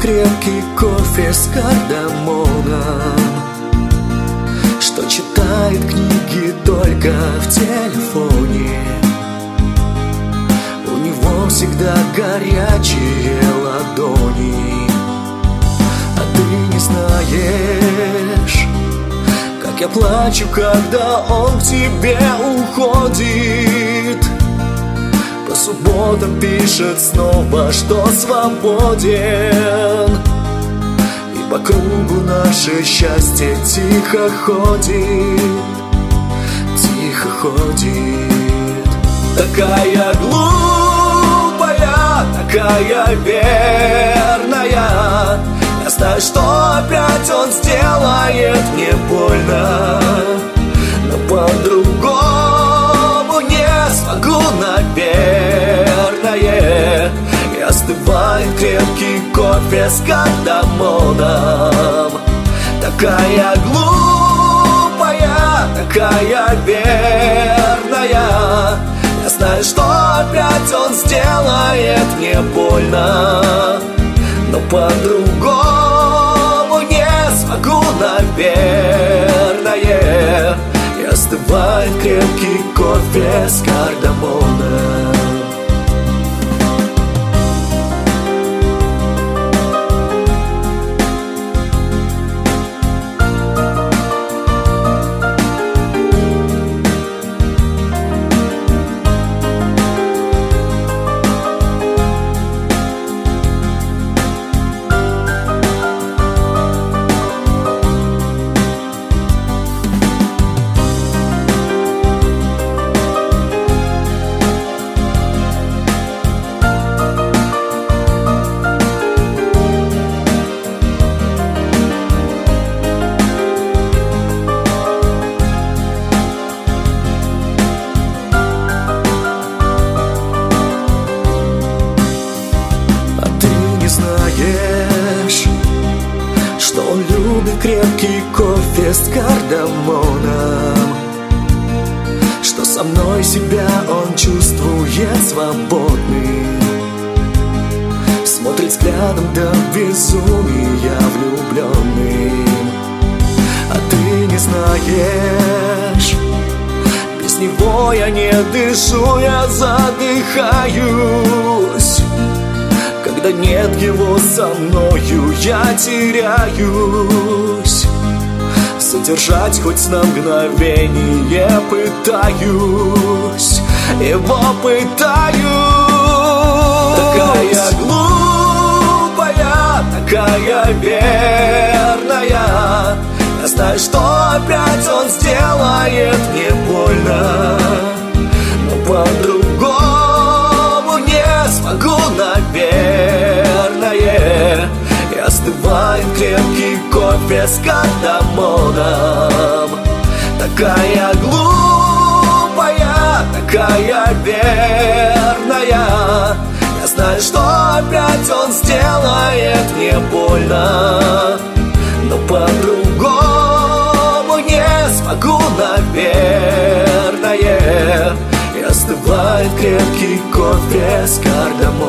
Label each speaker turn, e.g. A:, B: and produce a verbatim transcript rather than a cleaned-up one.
A: крепкий кофе с кардамоном, что читает книги только в телефоне. У него всегда горячие ладони, а ты не знаешь, как я плачу, когда он к тебе уходит. По субботам пишет снова, что свободен, и по кругу наше счастье тихо ходит, тихо ходит. Такая глупая, такая верная, я знаю, что опять он сделает мне больно, но по-другому не смогу, наверное. И остывает крепкий кофе с кардамоном. Такая глупая, такая верная, я знаю, что опять он сделает мне больно, но по-другому не смогу, наверное. И остывает крепкий кофе с кардамоном. Что он любит крепкий кофе с кардамоном, что со мной себя он чувствует свободным, смотрит взглядом до безумия влюбленным. А ты не знаешь, без него я не дышу, я задыхаюсь. Когда нет его со мною, я теряюсь. Задержать хоть на мгновение пытаюсь, его пытаюсь. Такая глупая, такая верная, я знаю, что опять он сделает мне больно, но по-другому не смогу, наверное. И остывает крепкий кофе с кардамоном. Такая глупая, такая верная, я знаю, что опять он сделает мне больно, но по-другому не смогу, наверное. И остывает крепкий кофе с кардамоном.